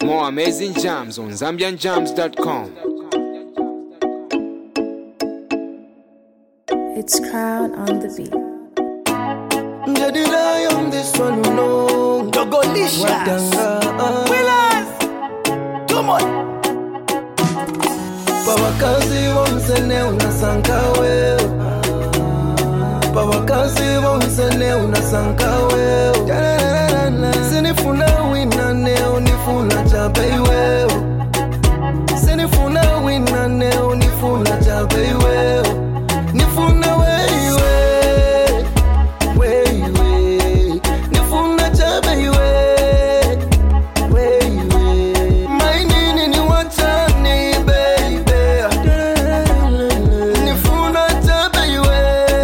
More amazing jams on ZambianJams.com. It's Crown on the beat. Jadila on this one, no. Dogolicious. Willas. Come on. Pawakazi wonsene unasankawe. Pawakazi wonsene unasankawe. Sinifuna wina neo nifuna chabeiwe. Sinifuna wina neo nifuna chabeiwe. Nifuna weiwe. Nifuna chabeiwe. My nini ni wachani baby. Nifuna chabeiwe.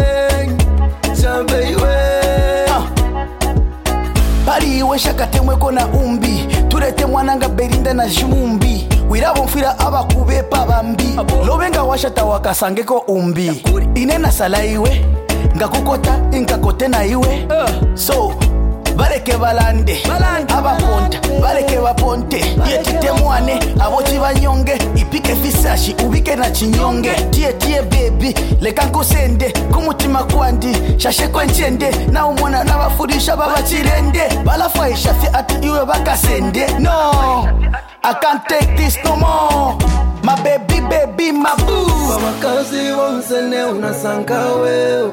Bari iwe shakatemwe kona umbi. Turete mwananga berinda na shumbi. Wirabo mfira abakubepa bambi. Lobenga washata wakasangeko umbi. Inena sala iwe. Ngakukota inkakote na iwe. So bareke balande abaponta bareke baponte yetite mwane abochi banyonge ipike fisashi ubike na chinyonge tie baby leka nkosende kumutima kwandi shashe kwenchende na umona nabafurisha babachirende balafaisha fi ati iwe bakasende. No, I can't take this no more. My baby my boo. Pawakazi wonsene unasankawe.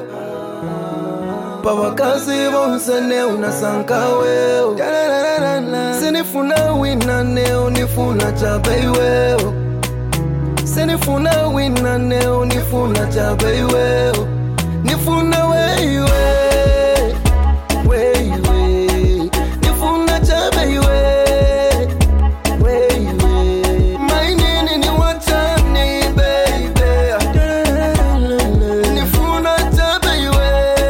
Pawakazi wonsene unasankawe. Sinifuna wina neo nifuna chabeiwe. Sinifuna wina neo nifuna chabeiwe. Nifuna weiwe. Nifuna chabeiwe. My nini ni wachani baby. Nifuna chabeiwe.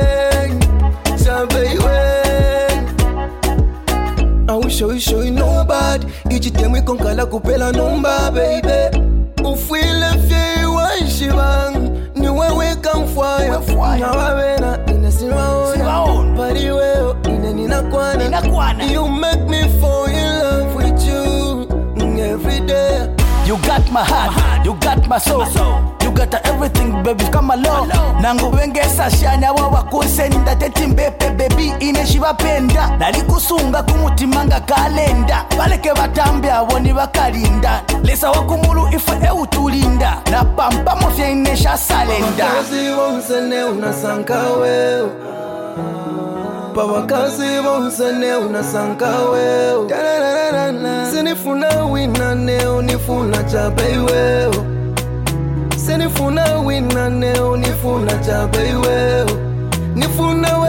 I will show you nobody. Ichi temwe konkala kupela nomba baby. Ufile fye waishibang. Ni wewe kamfwaya. Na wawena inesiwaona. Pari weo ine ninakwana. You make me fall in love with you every day. You got my heart, you got my soul. You got everything, baby, come along. Nangu wengesa shanya wawa kusenda tetimbepe, baby, ineshiva penda. Nali kusunga kumutimanga kalenda. Baleke batambe awoni bakalinda. Lesa wakumulu ife eutulinda. Na pampa mofya inesha salenda. Pawakazi wonsene unasankawe. Pawakazi wonsene unasankawe. Sinifuna wina neo nifuna chabeiwe. Sinifuna wina neo nifuna chabeiwe. Nifuna